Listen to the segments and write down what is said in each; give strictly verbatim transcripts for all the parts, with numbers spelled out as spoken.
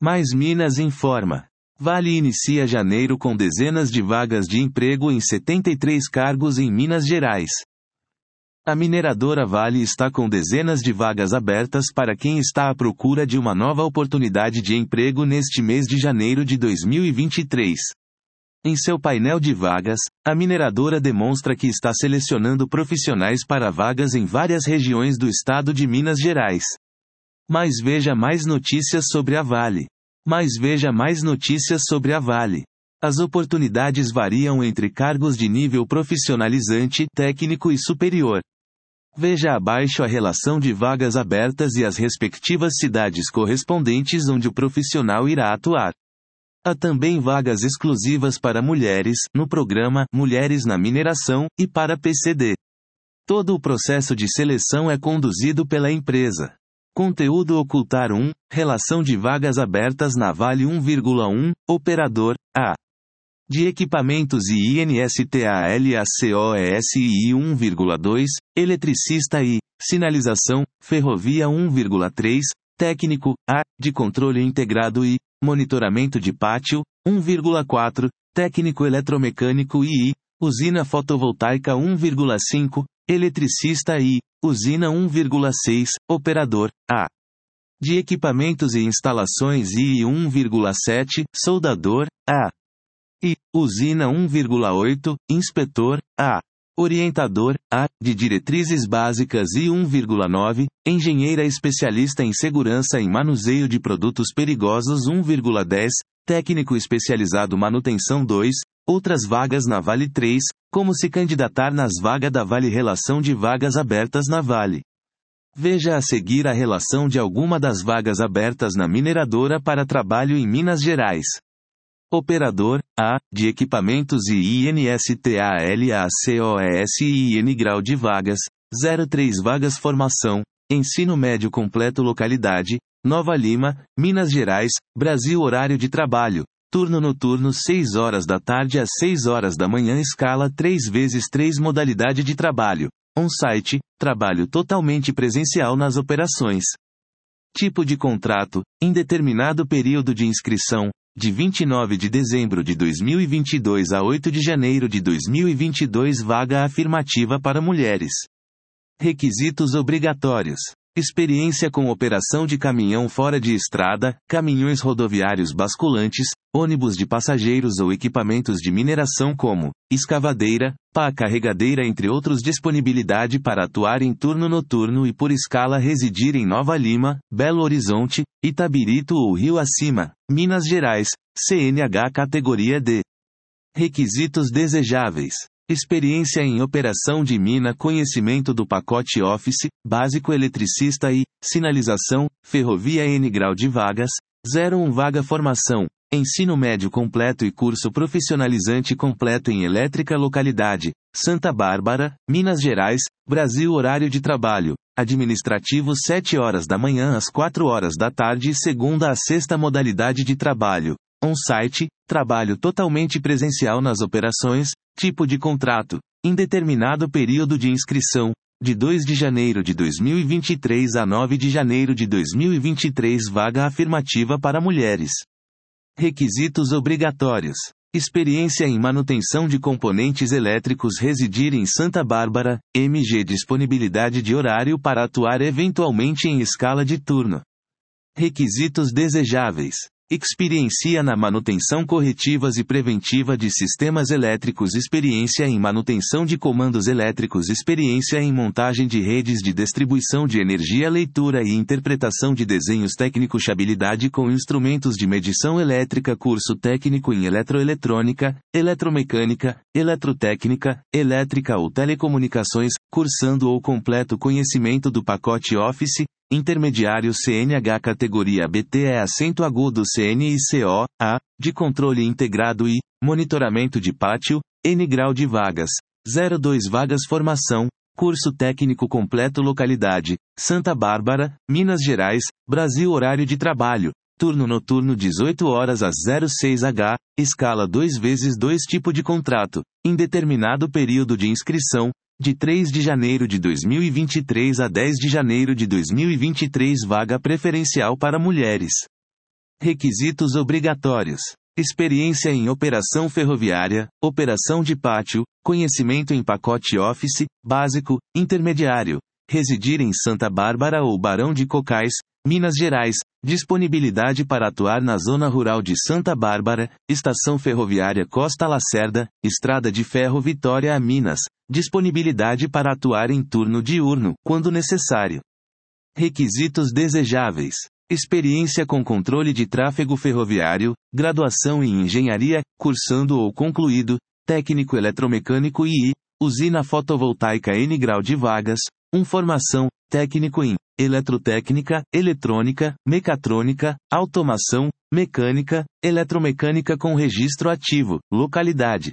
Mais Minas informa. Vale inicia janeiro com dezenas de vagas de emprego em setenta e três cargos em Minas Gerais. A mineradora Vale está com dezenas de vagas abertas para quem está à procura de uma nova oportunidade de emprego neste mês de janeiro de dois mil e vinte e três. Em seu painel de vagas, a mineradora demonstra que está selecionando profissionais para vagas em várias regiões do estado de Minas Gerais. Mas veja mais notícias sobre a Vale. Mas veja mais notícias sobre a Vale. As oportunidades variam entre cargos de nível profissionalizante, técnico e superior. Veja abaixo a relação de vagas abertas e as respectivas cidades correspondentes onde o profissional irá atuar. Há também vagas exclusivas para mulheres, no programa Mulheres na Mineração, e para P C D. Todo o processo de seleção é conduzido pela empresa. Conteúdo ocultar um, relação de vagas abertas na Vale um vírgula um, operador, A. De equipamentos e INSTALACOESI um vírgula dois, eletricista e, sinalização, ferrovia um vírgula três, técnico, A, de controle integrado e, monitoramento de pátio, um vírgula quatro, técnico eletromecânico e I, usina fotovoltaica um vírgula cinco, eletricista e, usina um vírgula seis, operador, A. De equipamentos e instalações e um vírgula sete, soldador, A. E, usina um vírgula oito, inspetor, A. Orientador, A, de diretrizes básicas e um vírgula nove, engenheira especialista em segurança e manuseio de produtos perigosos um vírgula dez, técnico especializado manutenção dois, outras vagas na Vale três, como se candidatar nas vagas da Vale. Relação de vagas abertas na Vale. Veja a seguir a relação de alguma das vagas abertas na mineradora para trabalho em Minas Gerais. Operador, A, de equipamentos e INSTALACOESIN grau de vagas, zero três vagas formação, ensino médio completo localidade, Nova Lima, Minas Gerais, Brasil horário de trabalho, turno noturno seis horas da tarde às seis horas da manhã escala três vezes três modalidade de trabalho, on-site, trabalho totalmente presencial nas operações. Tipo de contrato, indeterminado período de inscrição, de vinte e nove de dezembro de dois mil e vinte e dois a oito de janeiro de dois mil e vinte e dois. Vaga afirmativa para mulheres. Requisitos obrigatórios. Experiência com operação de caminhão fora de estrada, caminhões rodoviários basculantes, ônibus de passageiros ou equipamentos de mineração como escavadeira, pá carregadeira entre outros. Disponibilidade para atuar em turno noturno e por escala residir em Nova Lima, Belo Horizonte, Itabirito ou Rio Acima, Minas Gerais, C N H categoria D. Requisitos desejáveis. Experiência em operação de mina, conhecimento do pacote Office, básico eletricista e, sinalização, ferrovia. N grau de vagas, zero um vaga formação, ensino médio completo e curso profissionalizante completo em elétrica localidade, Santa Bárbara, Minas Gerais, Brasil horário de trabalho, administrativo sete horas da manhã às quatro horas da tarde e segunda a sexta. Modalidade de trabalho, on-site, trabalho totalmente presencial nas operações, tipo de contrato, indeterminado período de inscrição, de dois de janeiro de dois mil e vinte e três a nove de janeiro de dois mil e vinte e três. Vaga afirmativa para mulheres. Requisitos obrigatórios. Experiência em manutenção de componentes elétricos. Residir em Santa Bárbara, M G. Disponibilidade de horário para atuar eventualmente em escala de turno. Requisitos desejáveis. Experiência na manutenção corretivas e preventiva de sistemas elétricos. Experiência em manutenção de comandos elétricos. Experiência em montagem de redes de distribuição de energia. Leitura e interpretação de desenhos técnicos. Habilidade com instrumentos de medição elétrica. Curso técnico em eletroeletrônica, eletromecânica, eletrotécnica, elétrica ou telecomunicações, cursando ou completo conhecimento do pacote Office. Intermediário. C N H categoria B T é acento agudo. C N I C O, A, de controle integrado e, monitoramento de pátio, N grau de vagas, zero dois vagas formação, curso técnico completo localidade, Santa Bárbara, Minas Gerais, Brasil horário de trabalho, turno noturno dezoito horas às zero seis H, escala dois vezes dois. Tipo de contrato, indeterminado período de inscrição, de três de janeiro de dois mil e vinte e três a dez de janeiro de dois mil e vinte e três. Vaga preferencial para mulheres. Requisitos obrigatórios: experiência em operação ferroviária, operação de pátio, conhecimento em pacote Office, básico, intermediário, residir em Santa Bárbara ou Barão de Cocais, Minas Gerais, disponibilidade para atuar na zona rural de Santa Bárbara, estação ferroviária Costa Lacerda, estrada de ferro Vitória a Minas, disponibilidade para atuar em turno diurno, quando necessário. Requisitos desejáveis: experiência com controle de tráfego ferroviário, graduação em engenharia, cursando ou concluído, técnico eletromecânico e usina fotovoltaica N grau de vagas, um formação, técnico em eletrotécnica, eletrônica, mecatrônica, automação, mecânica, eletromecânica com registro ativo, localidade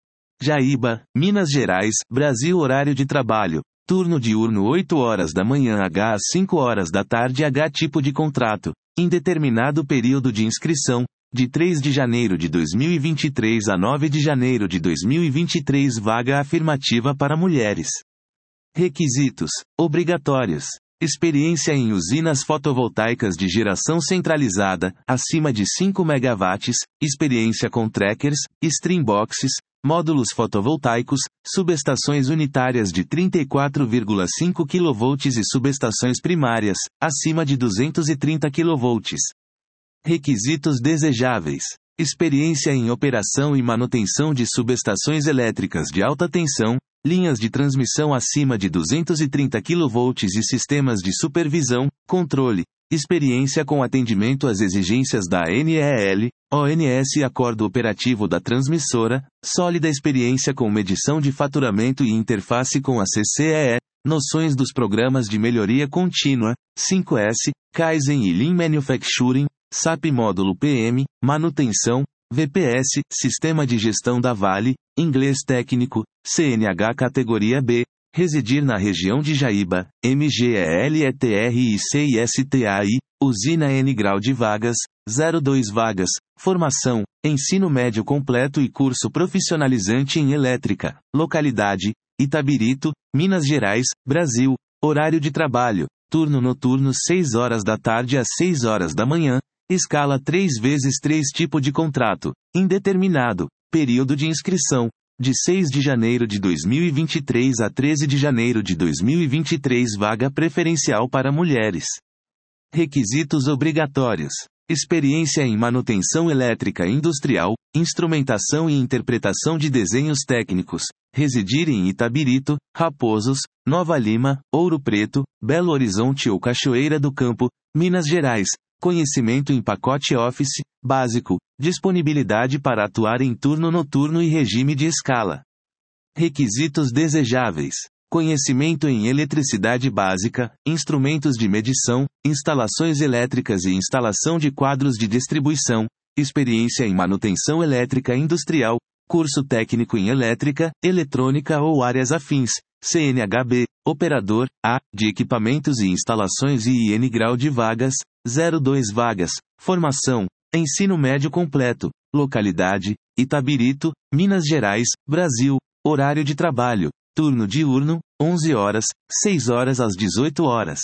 Jaíba, Minas Gerais, Brasil. Horário de trabalho: turno diurno oito horas da manhã às cinco horas da tarde. H tipo de contrato: indeterminado. Período de inscrição: de três de janeiro de dois mil e vinte e três a nove de janeiro de dois mil e vinte e três. Vaga afirmativa para mulheres. Requisitos obrigatórios: experiência em usinas fotovoltaicas de geração centralizada, acima de cinco megawatts, experiência com trackers, streamboxes, módulos fotovoltaicos, subestações unitárias de trinta e quatro vírgula cinco quilovolts e subestações primárias, acima de duzentos e trinta quilovolts. Requisitos desejáveis: experiência em operação e manutenção de subestações elétricas de alta tensão, linhas de transmissão acima de duzentos e trinta quilovolts e sistemas de supervisão, controle, experiência com atendimento às exigências da A N E L, O N S e acordo operativo da transmissora, sólida experiência com medição de faturamento e interface com a C C E E, noções dos programas de melhoria contínua, cinco S, Kaizen e Lean Manufacturing, S A P módulo P M, manutenção, V P S, sistema de gestão da Vale, inglês técnico, C N H categoria B, residir na região de Jaíba, M G E L E T R I C I S T A I, usina N grau de vagas, zero dois vagas, formação, ensino médio completo e curso profissionalizante em elétrica, localidade, Itabirito, Minas Gerais, Brasil, horário de trabalho, turno noturno seis horas da tarde às seis horas da manhã, escala três vezes três tipo de contrato, indeterminado, período de inscrição, de seis de janeiro de dois mil e vinte e três a treze de janeiro de dois mil e vinte e três. Vaga preferencial para mulheres. Requisitos obrigatórios: experiência em manutenção elétrica industrial, instrumentação e interpretação de desenhos técnicos, residir em Itabirito, Raposos, Nova Lima, Ouro Preto, Belo Horizonte ou Cachoeira do Campo, Minas Gerais, conhecimento em pacote Office, básico, disponibilidade para atuar em turno noturno e regime de escala. Requisitos desejáveis: conhecimento em eletricidade básica, instrumentos de medição, instalações elétricas e instalação de quadros de distribuição, experiência em manutenção elétrica industrial, curso técnico em elétrica, eletrônica ou áreas afins, C N H B, operador, A, de equipamentos e instalações e N grau de vagas, zero dois vagas, formação, ensino médio completo, localidade, Itabirito, Minas Gerais, Brasil, horário de trabalho, turno diurno, onze horas, seis horas às dezoito horas.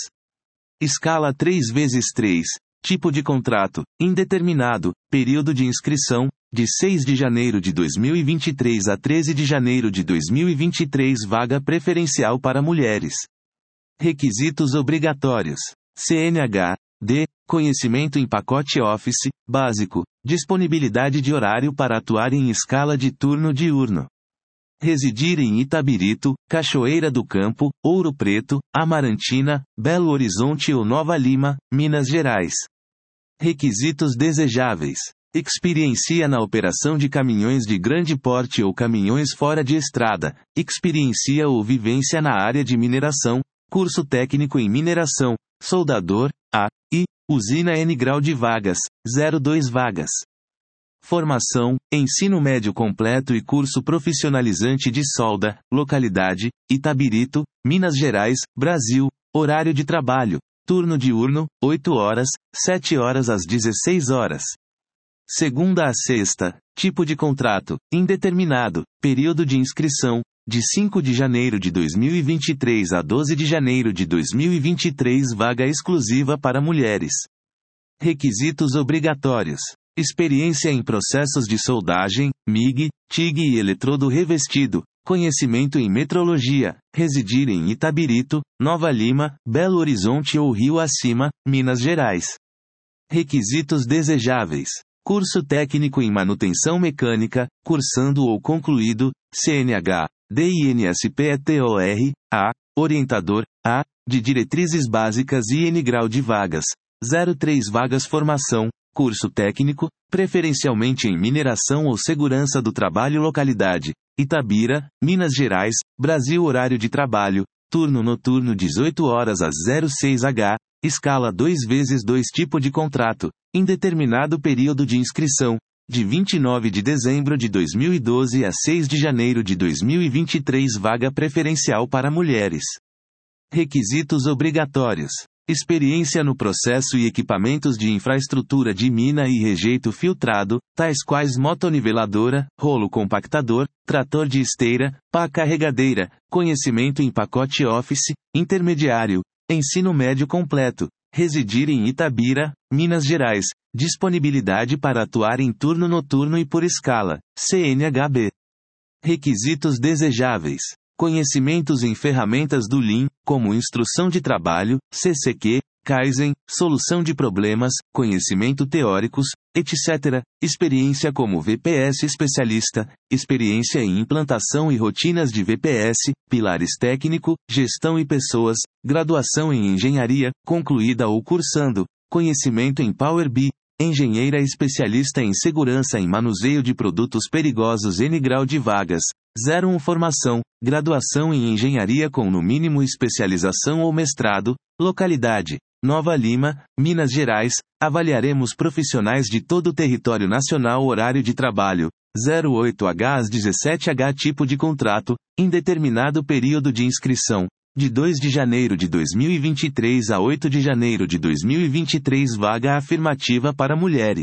Escala três vezes três, tipo de contrato, indeterminado, período de inscrição, de seis de janeiro de dois mil e vinte e três a treze de janeiro de dois mil e vinte e três. Vaga preferencial para mulheres. Requisitos obrigatórios: C N H, D, conhecimento em pacote Office, básico, disponibilidade de horário para atuar em escala de turno diurno. Residir em Itabirito, Cachoeira do Campo, Ouro Preto, Amarantina, Belo Horizonte ou Nova Lima, Minas Gerais. Requisitos desejáveis: experiencia na operação de caminhões de grande porte ou caminhões fora de estrada, experiencia ou vivência na área de mineração, curso técnico em mineração, soldador, A, I, usina N grau de vagas, zero dois vagas. Formação, ensino médio completo e curso profissionalizante de solda, localidade, Itabirito, Minas Gerais, Brasil, horário de trabalho, turno diurno, oito horas, sete horas às dezesseis horas. Segunda a sexta, tipo de contrato, indeterminado, período de inscrição, de cinco de janeiro de dois mil e vinte e três a doze de janeiro de dois mil e vinte e três. Vaga exclusiva para mulheres. Requisitos obrigatórios. Experiência em processos de soldagem, M I G, T I G e eletrodo revestido. Conhecimento em metrologia. Residir em Itabirito, Nova Lima, Belo Horizonte ou Rio Acima, Minas Gerais. Requisitos desejáveis. Curso técnico em manutenção mecânica, cursando ou concluído, C N H, D I N S P E T O R, A, orientador, A, de diretrizes básicas e N grau de vagas, zero três vagas formação, curso técnico, preferencialmente em mineração ou segurança do trabalho localidade, Itabira, Minas Gerais, Brasil horário de trabalho, turno noturno dezoito horas às seis horas, escala dois vezes dois tipo de contrato, indeterminado período de inscrição, de vinte e nove de dezembro de dois mil e doze a seis de janeiro de dois mil e vinte e três vaga preferencial para mulheres. Requisitos obrigatórios. Experiência no processo e equipamentos de infraestrutura de mina e rejeito filtrado, tais quais motoniveladora, rolo compactador, trator de esteira, pá carregadeira, conhecimento em pacote Office, intermediário, ensino médio completo, residir em Itabira, Minas Gerais, disponibilidade para atuar em turno noturno e por escala, C N H B. Requisitos desejáveis. Conhecimentos em ferramentas do Lean, como instrução de trabalho, C C Q, Kaizen, solução de problemas, conhecimento teóricos, etcétera. Experiência como V P S especialista, experiência em implantação e rotinas de V P S, pilares técnico, gestão e pessoas, graduação em engenharia, concluída ou cursando, conhecimento em Power B I, engenheira especialista em segurança em manuseio de produtos perigosos N grau de vagas, zero um formação, graduação em engenharia com no mínimo especialização ou mestrado, localidade, Nova Lima, Minas Gerais, avaliaremos profissionais de todo o território nacional horário de trabalho, zero oito às dezessete horas tipo de contrato, indeterminado período de inscrição, de dois de janeiro de dois mil e vinte e três a oito de janeiro de dois mil e vinte e três vaga afirmativa para mulheres.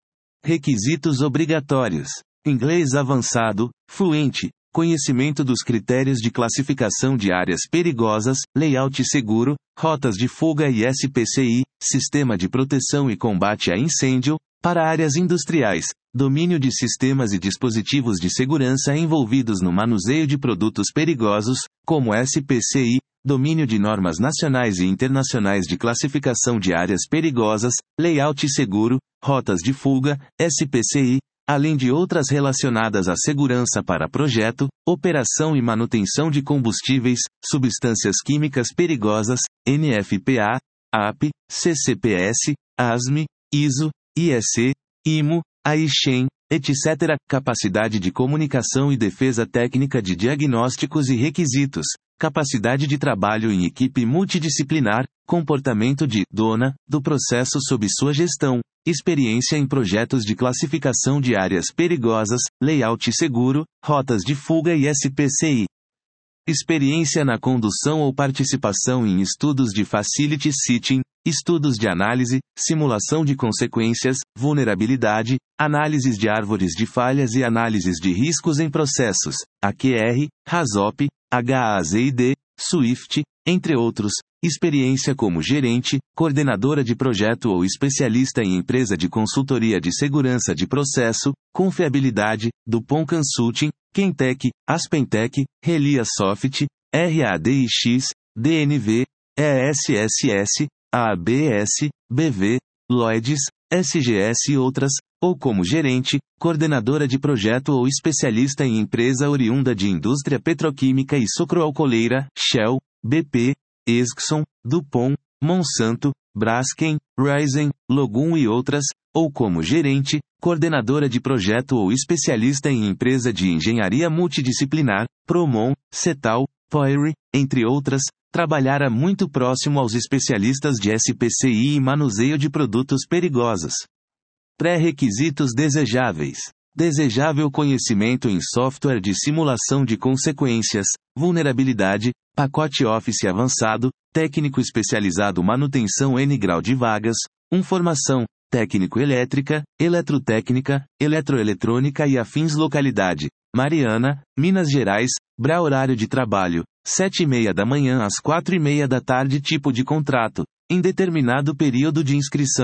Requisitos obrigatórios. Inglês avançado, fluente, conhecimento dos critérios de classificação de áreas perigosas, layout seguro, rotas de fuga e S P C I, sistema de proteção e combate a incêndio, para áreas industriais, domínio de sistemas e dispositivos de segurança envolvidos no manuseio de produtos perigosos, como S P C I, domínio de normas nacionais e internacionais de classificação de áreas perigosas, layout seguro, rotas de fuga, S P C I, além de outras relacionadas à segurança para projeto, operação e manutenção de combustíveis, substâncias químicas perigosas, N F P A, A P, C C P S, A S M E, I S O, I E C, I M O, A I C H E M, etcétera. Capacidade de comunicação e defesa técnica de diagnósticos e requisitos, capacidade de trabalho em equipe multidisciplinar, comportamento de dona do processo sob sua gestão, experiência em projetos de classificação de áreas perigosas, layout seguro, rotas de fuga e S P C I. Experiência na condução ou participação em estudos de facility sitting, estudos de análise, simulação de consequências, vulnerabilidade, análises de árvores de falhas e análises de riscos em processos, A Q R, RASOP, H A Z I D, SWIFT, entre outros. Experiência como gerente, coordenadora de projeto ou especialista em empresa de consultoria de segurança de processo, confiabilidade, Dupont Consulting, Quentec, Aspentec, Relia Soft, R A D I X, D N V, E S S S, A B S, B V, Lloyds, S G S e outras, ou como gerente, coordenadora de projeto ou especialista em empresa oriunda de indústria petroquímica e sucroalcooleira, Shell, B P, Exxon, Dupont, Monsanto, Braskem, Raizen, Logum e outras, ou como gerente, coordenadora de projeto ou especialista em empresa de engenharia multidisciplinar, Promon, Cetal, Poire, entre outras, trabalhara muito próximo aos especialistas de S P C I e manuseio de produtos perigosos. Pré-requisitos desejáveis. Desejável conhecimento em software de simulação de consequências, vulnerabilidade, pacote Office avançado, técnico especializado manutenção N grau de vagas, um formação, técnico elétrica, eletrotécnica, eletroeletrônica e afins localidade, Mariana, Minas Gerais, Bra horário de trabalho, sete e meia da manhã às quatro e meia da tarde tipo de contrato, indeterminado período de inscrição,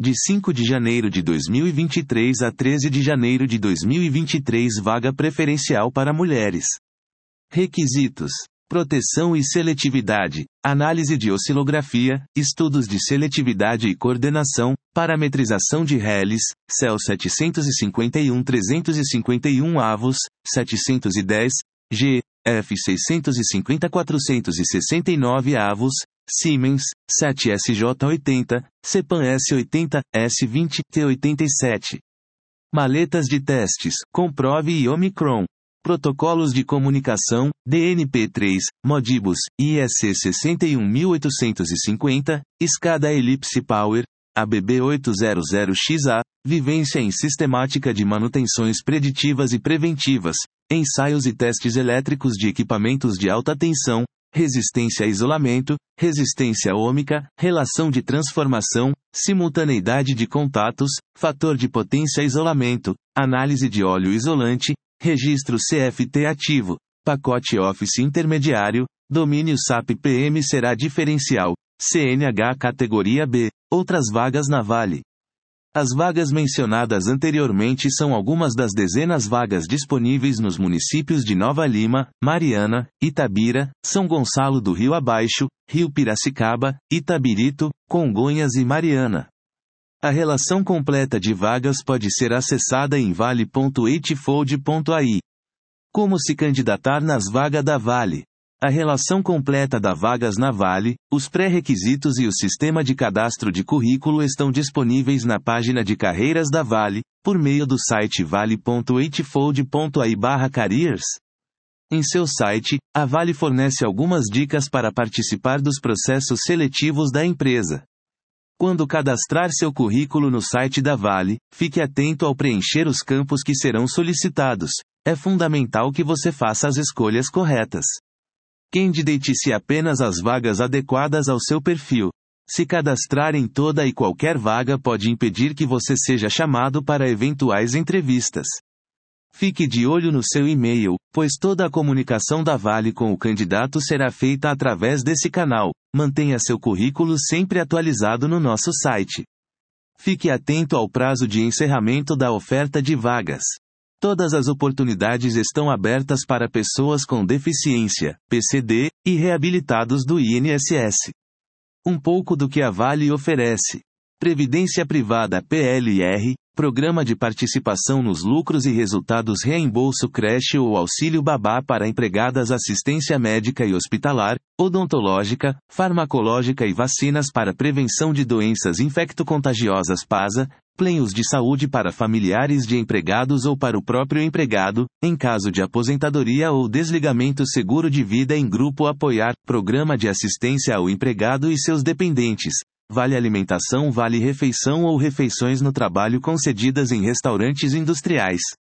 de cinco de janeiro de dois mil e vinte e três a treze de janeiro de dois mil e vinte e três, vaga preferencial para mulheres. Requisitos: proteção e seletividade, análise de oscilografia, estudos de seletividade e coordenação, parametrização de reles, C E L setecentos e cinquenta e um trezentos e cinquenta e um avos, setecentos e dez, G, F seiscentos e cinquenta quatrocentos e sessenta e nove avos, Siemens, sete S J oitenta, Cepan S oitenta, S vinte, T oitenta e sete. Maletas de testes, Comprove e Omicron. Protocolos de comunicação, D N P três, Modibus, I E C sessenta e um mil oitocentos e cinquenta, Escada Ellipse Power, A B B oitocentos X A, Vivência em Sistemática de Manutenções Preditivas e Preventivas, Ensaios e Testes Elétricos de Equipamentos de Alta Tensão, Resistência a Isolamento, Resistência Ômica, Relação de Transformação, Simultaneidade de Contatos, Fator de Potência Isolamento, Análise de Óleo Isolante, Registro C F T ativo, Pacote Office intermediário, Domínio S A P P M será diferencial, C N H categoria B, outras vagas na Vale. As vagas mencionadas anteriormente são algumas das dezenas vagas disponíveis nos municípios de Nova Lima, Mariana, Itabira, São Gonçalo do Rio Abaixo, Rio Piracicaba, Itabirito, Congonhas e Mariana. A relação completa de vagas pode ser acessada em vale ponto eightfold ponto a i. Como se candidatar nas vagas da Vale? A relação completa da vagas na Vale, os pré-requisitos e o sistema de cadastro de currículo estão disponíveis na página de carreiras da Vale, por meio do site vale ponto eightfold ponto a i barra careers. Em seu site, a Vale fornece algumas dicas para participar dos processos seletivos da empresa. Quando cadastrar seu currículo no site da Vale, fique atento ao preencher os campos que serão solicitados. É fundamental que você faça as escolhas corretas. Candidate-se apenas às vagas adequadas ao seu perfil. Se cadastrar em toda e qualquer vaga pode impedir que você seja chamado para eventuais entrevistas. Fique de olho no seu e-mail, pois toda a comunicação da Vale com o candidato será feita através desse canal. Mantenha seu currículo sempre atualizado no nosso site. Fique atento ao prazo de encerramento da oferta de vagas. Todas as oportunidades estão abertas para pessoas com deficiência, P C D, e reabilitados do I N S S. Um pouco do que a Vale oferece. Previdência Privada P L R, Programa de Participação nos Lucros e Resultados, Reembolso Creche ou Auxílio Babá para empregadas, Assistência Médica e Hospitalar, Odontológica, Farmacológica e Vacinas para Prevenção de Doenças Infectocontagiosas PASA, Planos de saúde para familiares de empregados ou para o próprio empregado, em caso de aposentadoria ou desligamento, seguro de vida em grupo, apoiar, Programa de Assistência ao Empregado e seus dependentes, Vale Alimentação, Vale Refeição ou refeições no trabalho concedidas em restaurantes industriais.